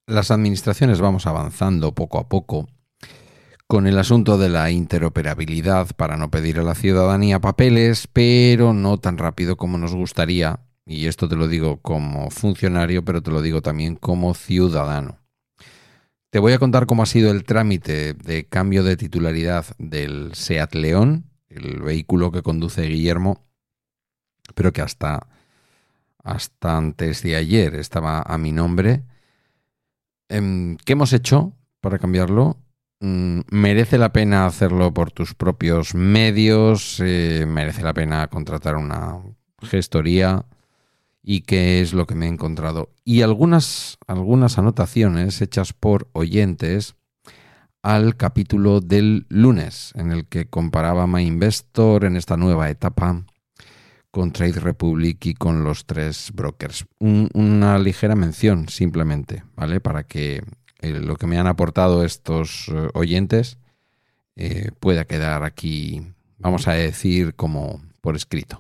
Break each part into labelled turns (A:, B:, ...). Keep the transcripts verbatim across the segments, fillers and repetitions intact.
A: las administraciones vamos avanzando poco a poco con el asunto de la interoperabilidad para no pedir a la ciudadanía papeles, pero no tan rápido como nos gustaría. Y esto te lo digo como funcionario, pero te lo digo también como ciudadano. Te voy a contar cómo ha sido el trámite de cambio de titularidad del SEAT León, el vehículo que conduce Guillermo, pero que hasta, hasta antes de ayer estaba a mi nombre. ¿Qué hemos hecho para cambiarlo? ¿Merece la pena hacerlo por tus propios medios? Eh, ¿Merece la pena contratar una gestoría? ¿Y qué es lo que me he encontrado? Y algunas, algunas anotaciones hechas por oyentes al capítulo del lunes, en el que comparaba MyInvestor en esta nueva etapa con Trade Republic y con los tres brokers. Un, una ligera mención simplemente, ¿vale? Para que eh, lo que me han aportado estos eh, oyentes eh, pueda quedar aquí, vamos a decir, como por escrito.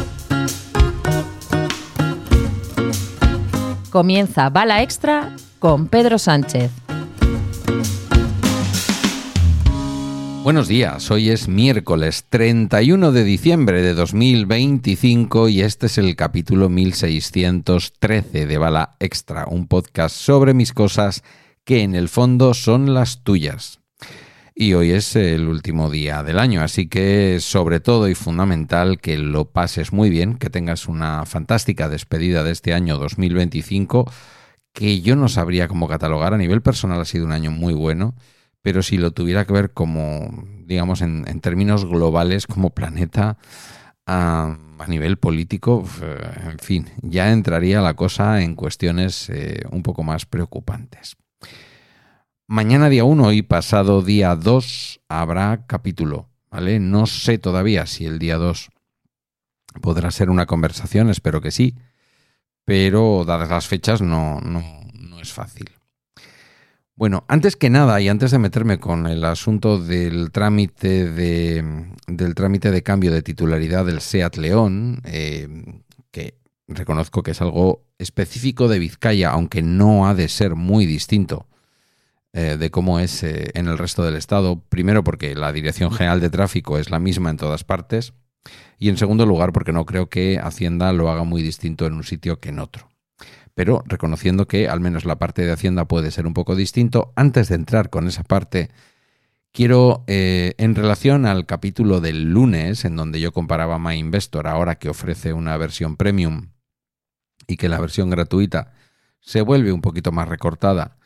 B: Comienza Bala Extra con Pedro Sánchez.
A: Buenos días, hoy es miércoles treinta y uno de diciembre de dos mil veinticinco y este es el capítulo mil seiscientos trece de Bala Extra, un podcast sobre mis cosas que en el fondo son las tuyas. Y hoy es el último día del año, así que sobre todo y fundamental que lo pases muy bien, que tengas una fantástica despedida de este año dos mil veinticinco, que yo no sabría cómo catalogar. A nivel personal ha sido un año muy bueno, pero si lo tuviera que ver como, digamos, en, en términos globales, como planeta, a, a nivel político, en fin, ya entraría la cosa en cuestiones eh, un poco más preocupantes. Mañana día uno y pasado día dos habrá capítulo, ¿vale? No sé todavía si el día dos podrá ser una conversación, espero que sí, pero dadas las fechas no, no, no es fácil. Bueno, antes que nada y antes de meterme con el asunto del trámite de, del trámite de cambio de titularidad del SEAT León, eh, que reconozco que es algo específico de Vizcaya, aunque no ha de ser muy distinto eh, de cómo es eh, en el resto del estado. Primero porque la Dirección General de Tráfico es la misma en todas partes y en segundo lugar porque no creo que Hacienda lo haga muy distinto en un sitio que en otro. Pero reconociendo que al menos la parte de Hacienda puede ser un poco distinto, antes de entrar con esa parte, quiero, eh, en relación al capítulo del lunes, en donde yo comparaba MyInvestor, ahora que ofrece una versión premium y que la versión gratuita se vuelve un poquito más recortada,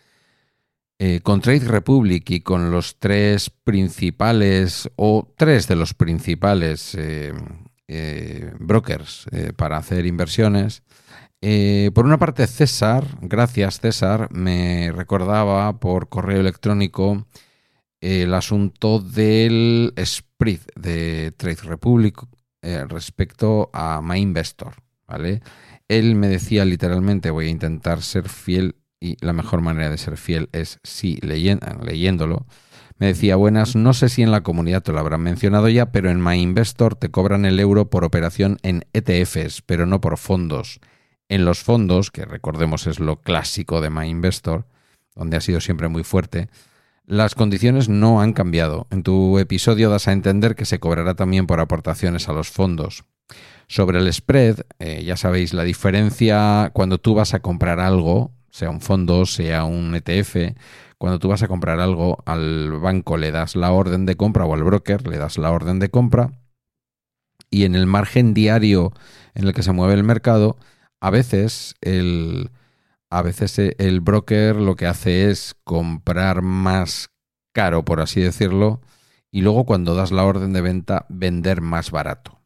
A: eh, con Trade Republic y con los tres principales, o tres de los principales eh, eh, brokers eh, para hacer inversiones. Eh, por una parte, César, gracias César, me recordaba por correo electrónico el asunto del spread de Trade Republic eh, respecto a MyInvestor, ¿vale? Él me decía literalmente, voy a intentar ser fiel y la mejor manera de ser fiel es sí leyen- leyéndolo. Me decía, buenas, no sé si en la comunidad te lo habrán mencionado ya, pero en MyInvestor te cobran el euro por operación en E T Fs, pero no por fondos. En los fondos, que recordemos es lo clásico de MyInvestor, donde ha sido siempre muy fuerte, las condiciones no han cambiado. En tu episodio das a entender que se cobrará también por aportaciones a los fondos. Sobre el spread, eh, ya sabéis, la diferencia cuando tú vas a comprar algo, sea un fondo, sea un E T F, cuando tú vas a comprar algo, al banco le das la orden de compra o al broker le das la orden de compra y en el margen diario en el que se mueve el mercado, A veces el, a veces el broker lo que hace es comprar más caro, por así decirlo, y luego cuando das la orden de venta, vender más barato.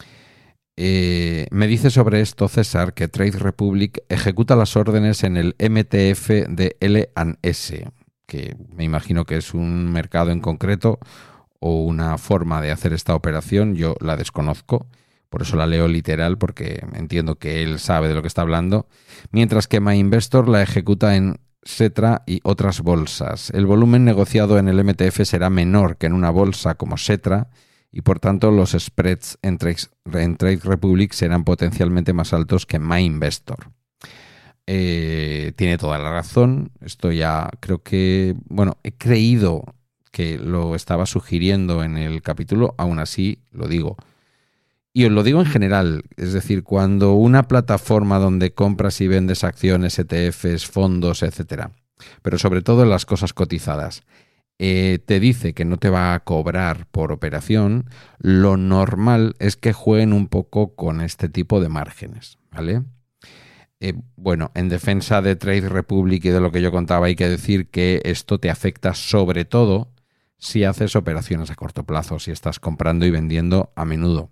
A: Eh, me dice sobre esto César que Trade Republic ejecuta las órdenes en el M T F de L and S, que me imagino que es un mercado en concreto o una forma de hacer esta operación, yo la desconozco. Por eso la leo literal, porque entiendo que él sabe de lo que está hablando. Mientras que MyInvestor la ejecuta en Xetra y otras bolsas. El volumen negociado en el M T F será menor que en una bolsa como Xetra y por tanto los spreads en Trade, en Trade Republic serán potencialmente más altos que MyInvestor. eh, tiene toda la razón. Esto ya creo que, bueno, he creído que lo estaba sugiriendo en el capítulo, aún así lo digo. Y os lo digo en general, es decir, cuando una plataforma donde compras y vendes acciones, E T Fs, fondos, etcétera, pero sobre todo las cosas cotizadas, eh, te dice que no te va a cobrar por operación, lo normal es que jueguen un poco con este tipo de márgenes, ¿vale? Eh, bueno, en defensa de Trade Republic y de lo que yo contaba, hay que decir que esto te afecta sobre todo si haces operaciones a corto plazo, si estás comprando y vendiendo a menudo.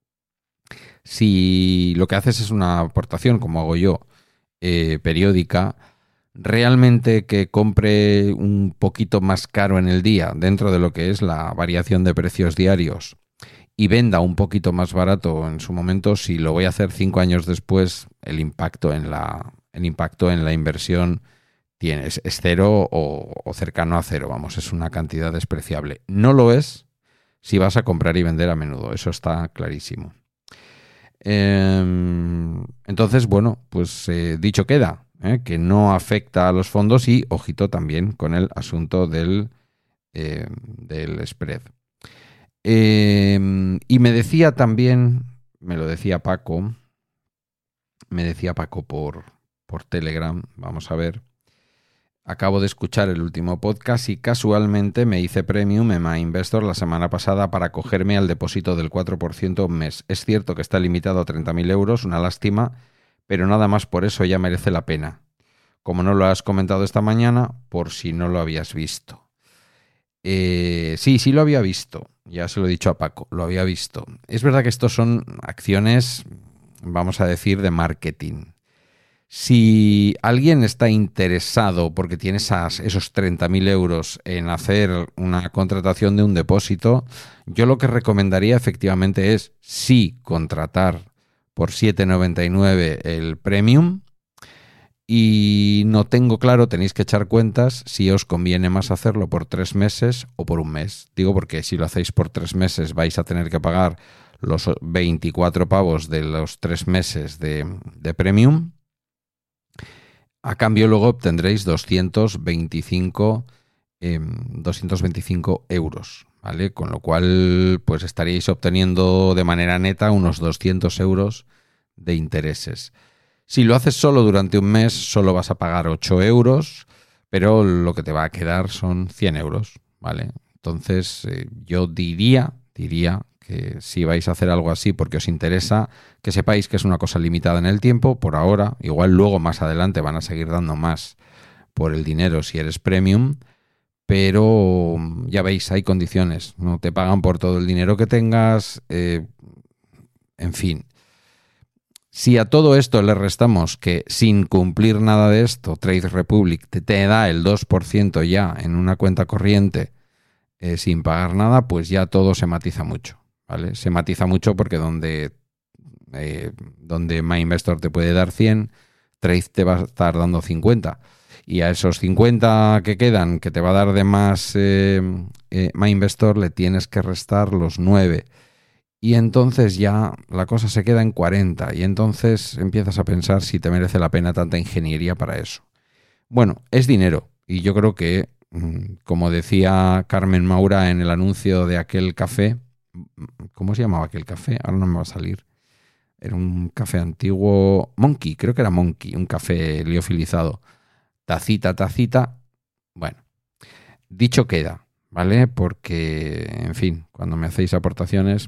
A: Si lo que haces es una aportación, como hago yo, eh, periódica, realmente que compre un poquito más caro en el día, dentro de lo que es la variación de precios diarios, y venda un poquito más barato en su momento, si lo voy a hacer cinco años después, el impacto en la, el impacto en la inversión tiene, es, es cero o, o cercano a cero, vamos, es una cantidad despreciable. No lo es si vas a comprar y vender a menudo, eso está clarísimo. Entonces, bueno, pues eh, dicho queda, ¿eh? que no afecta a los fondos y, ojito también con el asunto del, eh, del spread. Eh, y me decía también, me lo decía Paco, me decía Paco por, por Telegram, vamos a ver. Acabo de escuchar el último podcast y casualmente me hice Premium en MyInvestor la semana pasada para acogerme al depósito del cuatro por ciento mes. Es cierto que está limitado a treinta mil euros, una lástima, pero nada más por eso ya merece la pena. Como no lo has comentado esta mañana, por si no lo habías visto. Eh, sí, sí lo había visto, ya se lo he dicho a Paco, lo había visto. Es verdad que estos son acciones, vamos a decir, de marketing. Si alguien está interesado porque tiene esas, esos treinta mil euros en hacer una contratación de un depósito, yo lo que recomendaría efectivamente es sí contratar por siete noventa y nueve el Premium y no tengo claro, tenéis que echar cuentas si os conviene más hacerlo por tres meses o por un mes. Digo porque si lo hacéis por tres meses vais a tener que pagar los veinticuatro pavos de los tres meses de, de Premium. A cambio luego obtendréis doscientos veinticinco, eh, doscientos veinticinco euros, ¿vale? Con lo cual pues estaríais obteniendo de manera neta unos doscientos euros de intereses. Si lo haces solo durante un mes, solo vas a pagar ocho euros, pero lo que te va a quedar son cien euros, ¿vale? Entonces eh, yo diría, diría que si vais a hacer algo así porque os interesa, que sepáis que es una cosa limitada en el tiempo, por ahora, igual luego más adelante van a seguir dando más por el dinero si eres Premium, pero ya veis, hay condiciones, no te pagan por todo el dinero que tengas, eh, en fin. Si a todo esto le restamos que sin cumplir nada de esto, Trade Republic te, te da el dos por ciento ya en una cuenta corriente eh, sin pagar nada, pues ya todo se matiza mucho, ¿vale? Se matiza mucho porque donde, eh, donde MyInvestor te puede dar cien, Trade te va a estar dando cincuenta. Y a esos cincuenta que quedan, que te va a dar de más eh, eh, MyInvestor, le tienes que restar los nueve. Y entonces ya la cosa se queda en cuarenta y entonces empiezas a pensar si te merece la pena tanta ingeniería para eso. Bueno, es dinero y yo creo que, como decía Carmen Maura en el anuncio de aquel café, ¿cómo se llamaba aquel café? Ahora no me va a salir. Era un café antiguo, Monkey, creo que era Monkey, un café liofilizado. Tacita, tacita. Bueno, dicho queda, ¿vale? Porque, en fin, cuando me hacéis aportaciones...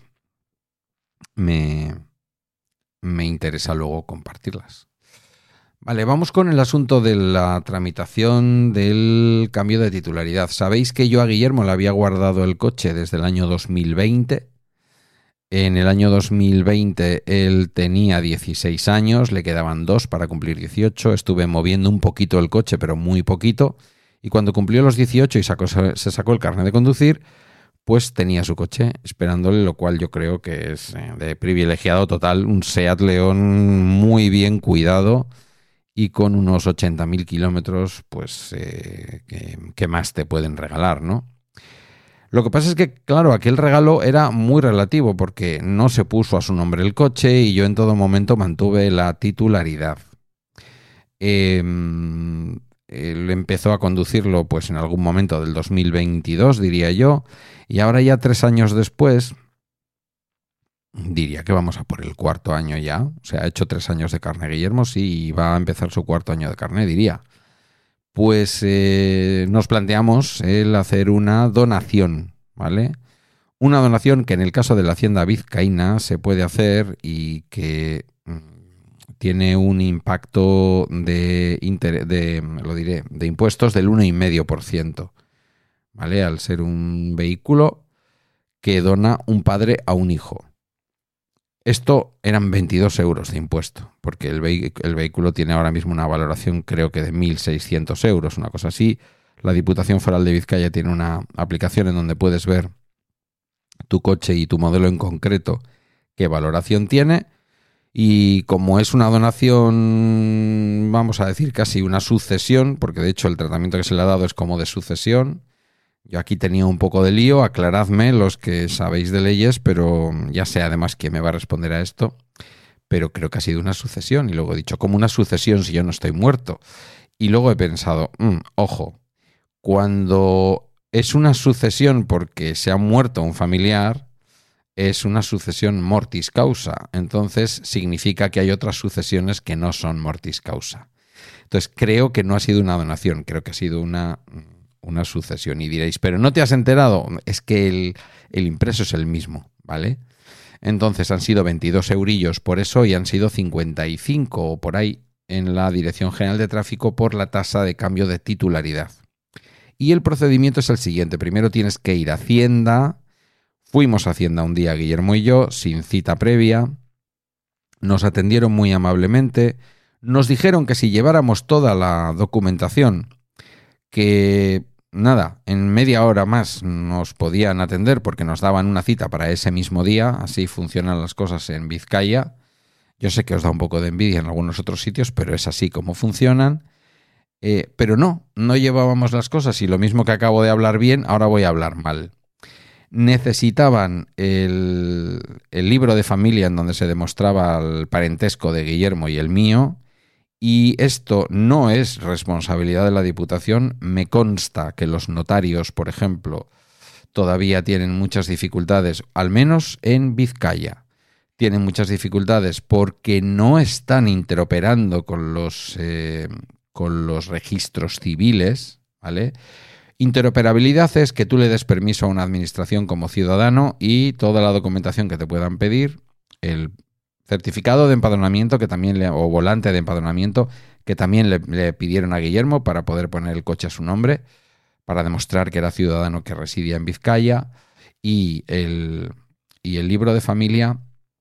A: Me, me interesa luego compartirlas. Vale, vamos con el asunto de la tramitación del cambio de titularidad. Sabéis que yo a Guillermo le había guardado el coche desde el año dos mil veinte. En el año dos mil veinte él tenía dieciséis años, le quedaban dos para cumplir dieciocho. Estuve moviendo un poquito el coche, pero muy poquito. Y cuando cumplió los dieciocho y sacó, se sacó el carnet de conducir, pues tenía su coche esperándole, lo cual yo creo que es de privilegiado total, un Seat León muy bien cuidado y con unos ochenta mil kilómetros, pues, eh, que, que más te pueden regalar, ¿no? Lo que pasa es que, claro, aquel regalo era muy relativo porque no se puso a su nombre el coche y yo en todo momento mantuve la titularidad. Eh, él empezó a conducirlo pues en algún momento del dos mil veintidós, diría yo, y ahora ya tres años después, diría que vamos a por el cuarto año ya, o sea, ha hecho tres años de carné Guillermo, sí, y va a empezar su cuarto año de carné, diría. Pues eh, nos planteamos el hacer una donación, ¿vale? Una donación que en el caso de la Hacienda Vizcaína se puede hacer y que mm, tiene un impacto de, inter- de, lo diré, de impuestos del uno coma cinco por ciento, ¿vale? Al ser un vehículo que dona un padre a un hijo. Esto eran veintidós euros de impuesto, porque el, vehi- el vehículo tiene ahora mismo una valoración creo que de mil seiscientos euros, una cosa así. La Diputación Foral de Vizcaya tiene una aplicación en donde puedes ver tu coche y tu modelo en concreto qué valoración tiene. Y como es una donación, vamos a decir casi una sucesión, porque de hecho el tratamiento que se le ha dado es como de sucesión. Yo aquí tenía un poco de lío, aclaradme los que sabéis de leyes, pero ya sé además quién me va a responder a esto. Pero creo que ha sido una sucesión. Y luego he dicho, ¿cómo una sucesión si yo no estoy muerto? Y luego he pensado, mmm, ojo, cuando es una sucesión porque se ha muerto un familiar, es una sucesión mortis causa. Entonces significa que hay otras sucesiones que no son mortis causa. Entonces creo que no ha sido una donación, creo que ha sido una... una sucesión. Y diréis, ¿pero no te has enterado? Es que el, el impreso es el mismo, ¿vale? Entonces han sido veintidós eurillos por eso y han sido cincuenta y cinco o por ahí en la Dirección General de Tráfico por la tasa de cambio de titularidad. Y el procedimiento es el siguiente. Primero tienes que ir a Hacienda. Fuimos a Hacienda un día, Guillermo y yo, sin cita previa. Nos atendieron muy amablemente. Nos dijeron que si lleváramos toda la documentación, que nada, en media hora más nos podían atender porque nos daban una cita para ese mismo día. Así funcionan las cosas en Vizcaya. Yo sé que os da un poco de envidia en algunos otros sitios, pero es así como funcionan. Eh, pero no, no llevábamos las cosas y lo mismo que acabo de hablar bien, ahora voy a hablar mal. Necesitaban el, el libro de familia en donde se demostraba el parentesco de Guillermo y el mío. Y esto no es responsabilidad de la Diputación. Me consta que los notarios, por ejemplo, todavía tienen muchas dificultades, al menos en Vizcaya. Tienen muchas dificultades porque no están interoperando con los, eh, con los registros civiles, ¿vale? Interoperabilidad es que tú le des permiso a una administración como ciudadano y toda la documentación que te puedan pedir, el certificado de empadronamiento que también le, o volante de empadronamiento que también le, le pidieron a Guillermo para poder poner el coche a su nombre, para demostrar que era ciudadano que residía en Vizcaya, y el, y el libro de familia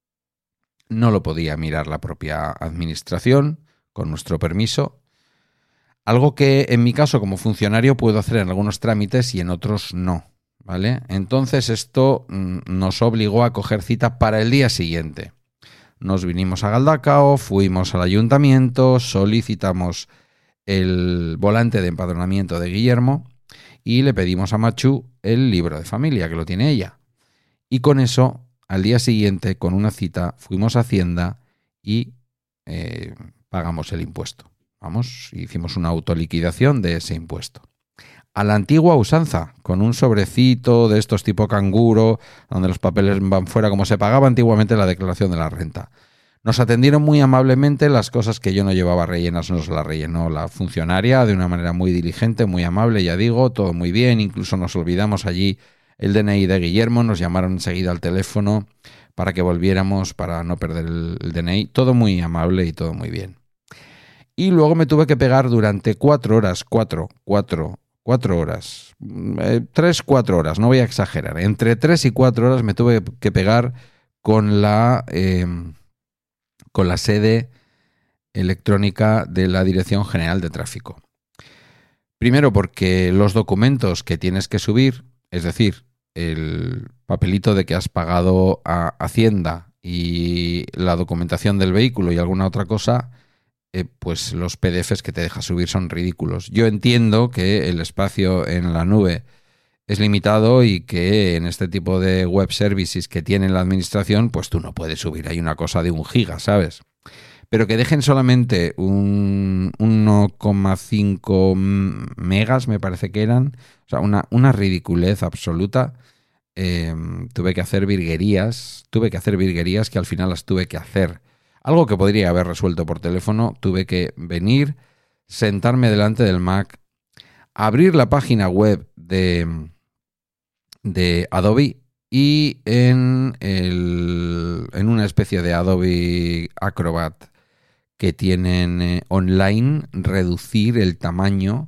A: no lo podía mirar la propia administración con nuestro permiso. Algo que en mi caso como funcionario puedo hacer en algunos trámites y en otros no, ¿vale? Entonces esto mm, nos obligó a coger cita para el día siguiente. Nos vinimos a Galdacao, fuimos al ayuntamiento, solicitamos el volante de empadronamiento de Guillermo y le pedimos a Machu el libro de familia, que lo tiene ella. Y con eso, al día siguiente, con una cita, fuimos a Hacienda y eh, pagamos el impuesto. Vamos, hicimos una autoliquidación de ese impuesto. A la antigua usanza, con un sobrecito de estos tipo canguro, donde los papeles van fuera, como se pagaba antiguamente la declaración de la renta. Nos atendieron muy amablemente, las cosas que yo no llevaba rellenas nos las rellenó la funcionaria de una manera muy diligente, muy amable, ya digo, todo muy bien, incluso nos olvidamos allí el D N I de Guillermo, nos llamaron enseguida al teléfono para que volviéramos, para no perder el, el D N I, todo muy amable y todo muy bien. Y luego me tuve que pegar durante cuatro horas, cuatro, cuatro, cuatro horas, eh, tres, cuatro horas, no voy a exagerar. Entre tres y cuatro horas me tuve que pegar con la, eh, con la sede electrónica de la Dirección General de Tráfico. Primero porque los documentos que tienes que subir, es decir, el papelito de que has pagado a Hacienda y la documentación del vehículo y alguna otra cosa, Eh, pues los P D Efes que te deja subir son ridículos. Yo entiendo que el espacio en la nube es limitado y que en este tipo de web services que tiene la administración, pues tú no puedes subir ahí una cosa de un giga, ¿sabes? pero que dejen solamente un uno coma cinco megas, me parece que eran, o sea, una, una ridiculez absoluta. Eh, tuve que hacer virguerías, tuve que hacer virguerías que al final las tuve que hacer. Algo que podría haber resuelto por teléfono, tuve que venir, sentarme delante del Mac, abrir la página web de, de Adobe y en, el, en una especie de Adobe Acrobat que tienen eh, online, reducir el tamaño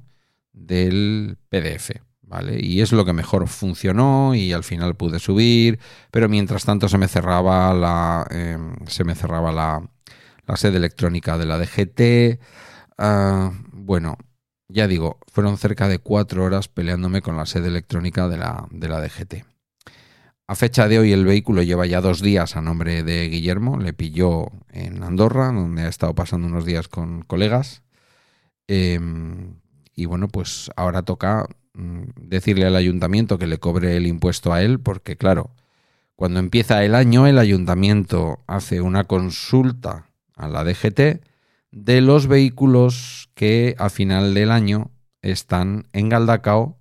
A: del P D F, ¿vale? Y es lo que mejor funcionó y al final pude subir, pero mientras tanto se me cerraba la, eh, se me cerraba la, la sede electrónica de la D G T. Uh, bueno, ya digo, fueron cerca de cuatro horas peleándome con la sede electrónica de la, de la D G T. A fecha de hoy el vehículo lleva ya dos días a nombre de Guillermo, le pilló en Andorra, donde ha estado pasando unos días con colegas. Eh, y bueno, pues ahora toca mm, decirle al ayuntamiento que le cobre el impuesto a él, porque claro, cuando empieza el año el ayuntamiento hace una consulta a la D G T de los vehículos que a final del año están en Galdacao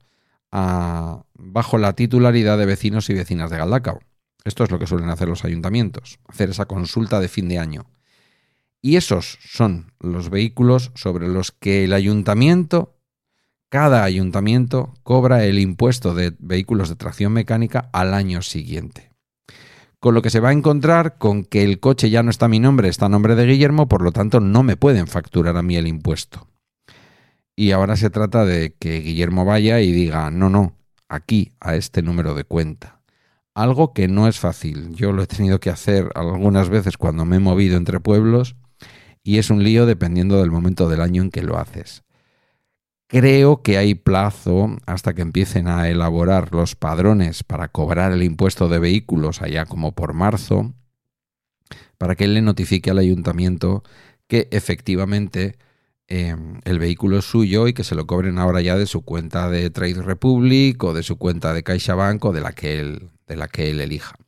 A: a, bajo la titularidad de vecinos y vecinas de Galdacao. Esto es lo que suelen hacer los ayuntamientos, hacer esa consulta de fin de año. Y esos son los vehículos sobre los que el ayuntamiento, cada ayuntamiento, cobra el impuesto de vehículos de tracción mecánica al año siguiente. Con lo que se va a encontrar con que el coche ya no está a mi nombre, está a nombre de Guillermo, por lo tanto no me pueden facturar a mí el impuesto. Y ahora se trata de que Guillermo vaya y diga, no, no, aquí, a este número de cuenta. Algo que no es fácil. Yo lo he tenido que hacer algunas veces cuando me he movido entre pueblos y es un lío dependiendo del momento del año en que lo haces. Creo que hay plazo hasta que empiecen a elaborar los padrones para cobrar el impuesto de vehículos allá como por marzo, para que él le notifique al ayuntamiento que efectivamente eh, el vehículo es suyo y que se lo cobren ahora ya de su cuenta de Trade Republic o de su cuenta de CaixaBank o de la que él, de la que él elija.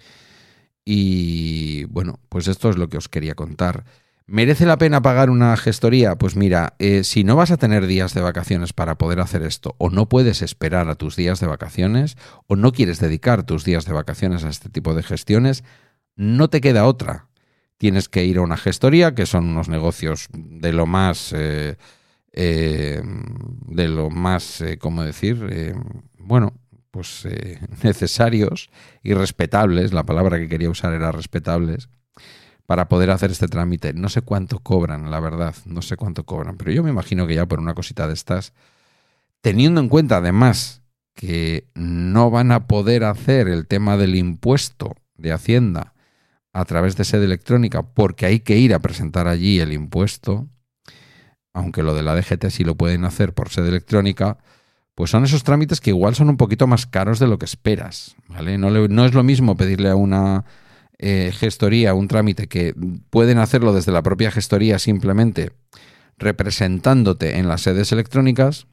A: Y bueno, pues esto es lo que os quería contar. ¿Merece la pena pagar una gestoría? Pues mira, eh, si no vas a tener días de vacaciones para poder hacer esto, o no puedes esperar a tus días de vacaciones, o no quieres dedicar tus días de vacaciones a este tipo de gestiones, no te queda otra. Tienes que ir a una gestoría, que son unos negocios de lo más, eh, eh, de lo más, eh, ¿cómo decir? Eh, bueno, pues eh, necesarios y respetables. La palabra que quería usar era respetables, para poder hacer este trámite. No sé cuánto cobran, la verdad, no sé cuánto cobran, pero yo me imagino que ya por una cosita de estas, teniendo en cuenta además que no van a poder hacer el tema del impuesto de Hacienda a través de sede electrónica porque hay que ir a presentar allí el impuesto, aunque lo de la D G T sí lo pueden hacer por sede electrónica, pues son esos trámites que igual son un poquito más caros de lo que esperas, ¿vale? No, le, no es lo mismo pedirle a una Eh, gestoría, un trámite que pueden hacerlo desde la propia gestoría simplemente representándote en las sedes electrónicas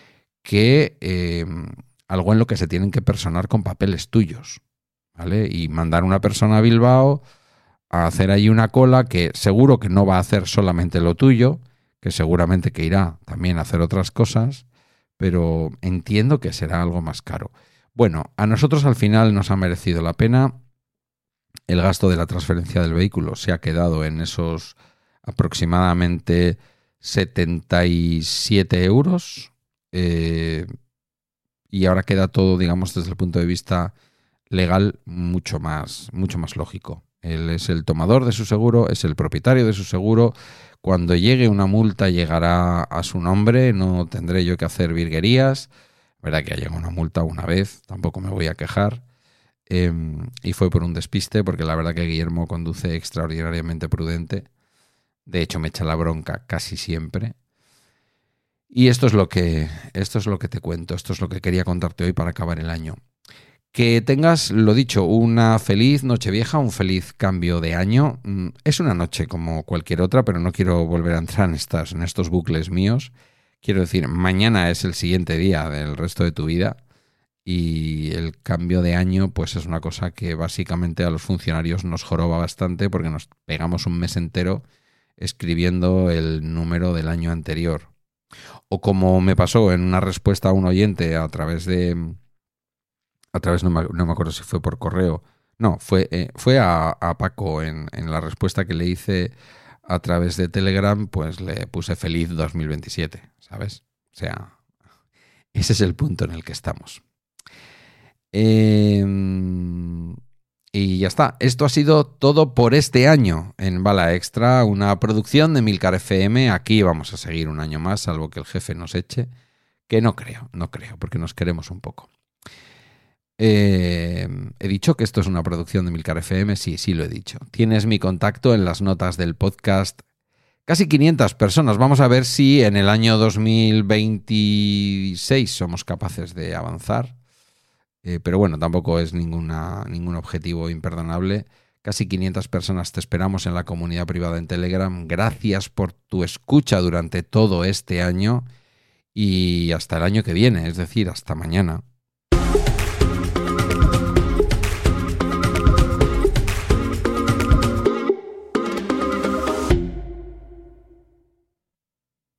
A: que eh, algo en lo que se tienen que personar con papeles tuyos, ¿vale? Y mandar una persona a Bilbao a hacer ahí una cola que seguro que no va a hacer solamente lo tuyo, que seguramente que irá también a hacer otras cosas, pero entiendo que será algo más caro. Bueno, a nosotros al final nos ha merecido la pena. El gasto de la transferencia del vehículo se ha quedado en esos aproximadamente setenta y siete euros eh, y ahora queda todo, digamos, desde el punto de vista legal mucho más, mucho más lógico. Él es el tomador de su seguro, es el propietario de su seguro. Cuando llegue una multa llegará a su nombre, no tendré yo que hacer virguerías. Verá que ha llegado una multa una vez, tampoco me voy a quejar. Eh, y fue por un despiste, porque la verdad que Guillermo conduce extraordinariamente prudente. De hecho, me echa la bronca casi siempre. Y esto es lo que, esto es lo que te cuento, esto es lo que quería contarte hoy para acabar el año. Que tengas, lo dicho, una feliz Nochevieja, un feliz cambio de año. Es una noche como cualquier otra, pero no quiero volver a entrar en, estas, en estos bucles míos. Quiero decir, mañana es el siguiente día del resto de tu vida. Y el cambio de año pues es una cosa que básicamente a los funcionarios nos joroba bastante porque nos pegamos un mes entero escribiendo el número del año anterior. O como me pasó en una respuesta a un oyente a través de... A través, no me, no me acuerdo si fue por correo. No, fue, eh, fue a, a Paco en, en la respuesta que le hice a través de Telegram, pues le puse feliz dos mil veintisiete, ¿sabes? O sea, ese es el punto en el que estamos. Eh, y ya está. Esto ha sido todo por este año en Bala Extra, una producción de Milcar F M. Aquí vamos a seguir un año más, salvo que el jefe nos eche, que no creo, no creo, porque nos queremos un poco. Eh, ¿He dicho que esto es una producción de Milcar F M? Sí, sí lo he dicho. Tienes mi contacto en las notas del podcast. Casi quinientas personas. Vamos a ver si en el año dos mil veintiséis somos capaces de avanzar. Eh, pero bueno, tampoco es ninguna, ningún objetivo imperdonable. Casi quinientas personas te esperamos en la comunidad privada en Telegram. Gracias por tu escucha durante todo este año y hasta el año que viene, es decir, hasta mañana.